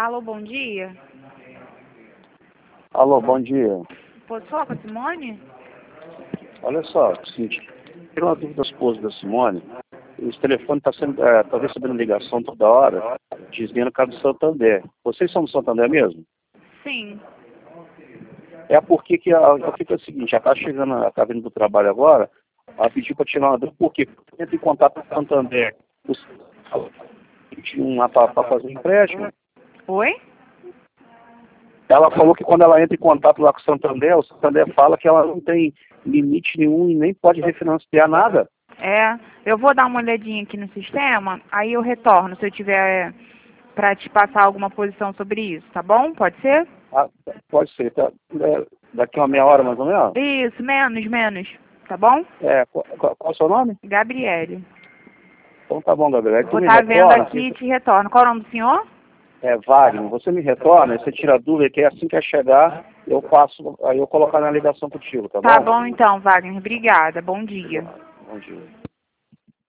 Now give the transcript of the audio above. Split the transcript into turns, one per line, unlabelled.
Alô, bom dia.
Alô, bom dia.
Posso falar com a Simone?
Olha só, é o seguinte, tem uma dúvida da esposa da Simone. Esse telefone está recebendo ligação toda hora, dizendo que é do Santander. Vocês são do Santander mesmo?
Sim.
É porque que fica o seguinte, já está chegando, ela está vindo do trabalho agora, ela pediu para tirar uma dúvida, porque entra em contato com o Santander, para fazer um empréstimo.
Oi?
Ela falou que quando ela entra em contato lá com o Santander fala que ela não tem limite nenhum e nem pode refinanciar nada.
É, eu vou dar uma olhadinha aqui no sistema, aí eu retorno se eu tiver para te passar alguma posição sobre isso, tá bom? Pode ser?
Ah, pode ser, tá? Daqui uma meia hora mais ou menos?
Isso, menos, tá bom?
Qual é o seu nome?
Gabriele.
Então tá bom, Gabriel.
Vou estar vendo aqui e te retorno. Qual é o nome do senhor?
É Wagner. Você me retorna, você tira a dúvida que assim que chegar, eu passo, aí eu colocar na ligação contigo, tá bom?
Tá bom então, Wagner. Obrigada. Bom dia.
Bom dia.